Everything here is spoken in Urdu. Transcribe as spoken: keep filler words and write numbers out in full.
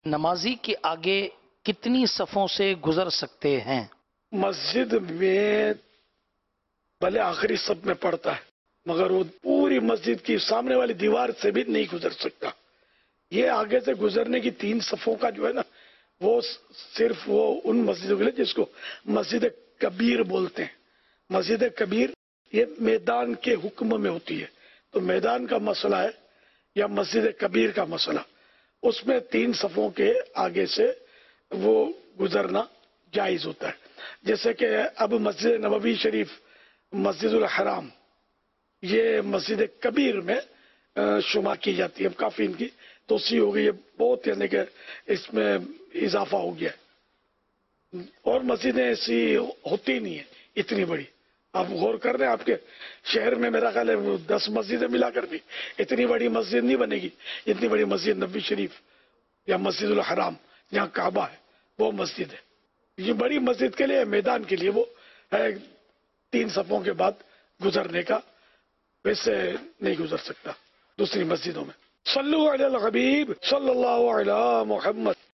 نمازی کے آگے کتنی صفوں سے گزر سکتے ہیں؟ مسجد میں بھلے آخری صف میں پڑتا ہے مگر وہ پوری مسجد کی سامنے والی دیوار سے بھی نہیں گزر سکتا. یہ آگے سے گزرنے کی تین صفوں کا جو ہے نا وہ صرف وہ ان مسجدوں کے لیے جس کو مسجد کبیر بولتے ہیں. مسجد کبیر یہ میدان کے حکم میں ہوتی ہے. تو میدان کا مسئلہ ہے یا مسجد کبیر کا مسئلہ، اس میں تین صفوں کے آگے سے وہ گزرنا جائز ہوتا ہے. جیسے کہ اب مسجد نبوی شریف، مسجد الحرام، یہ مسجد کبیر میں شمار کی جاتی ہے. اب کافی ان کی توسیع ہو گئی ہے، بہت یعنی کہ اس میں اضافہ ہو گیا ہے. اور مسجدیں ایسی ہوتی نہیں ہیں اتنی بڑی. آپ غور کر رہے ہیں آپ کے شہر میں میرا خیال ہے دس مسجدیں ملا کر بھی اتنی بڑی مسجد نہیں بنے گی اتنی بڑی مسجد نبوی شریف یا مسجد الحرام جہاں کعبہ ہے وہ مسجد ہے. یہ بڑی مسجد کے لیے، میدان کے لیے وہ ہے تین صفوں کے بعد گزرنے کا، ویسے نہیں گزر سکتا دوسری مسجدوں میں. صلو علی الحبیب صلی اللہ علی محمد.